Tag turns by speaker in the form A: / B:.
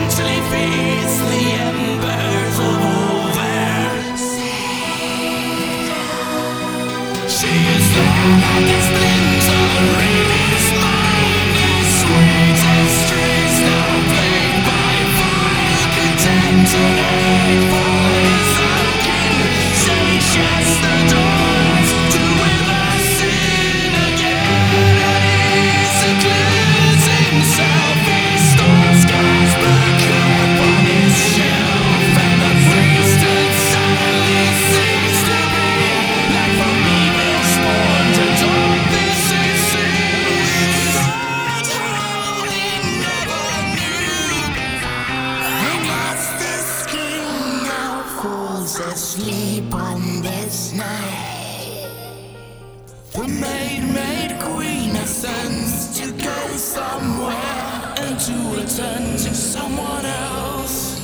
A: till he feeds the embers of all their She is there like his limbs are his mind. His sweetest dreams now plagued by fire, condemned to wait for his own kin. Still he shuts the doors to wither sin again, and he secludes himself. He stores God's book upon his shelf, and the priesthood suddenly seems to be like from evil spawn to talk. This is sin. How he never knew. The master's king now falls asleep on this night. The maid queen ascends to go somewhere and to return to someone else.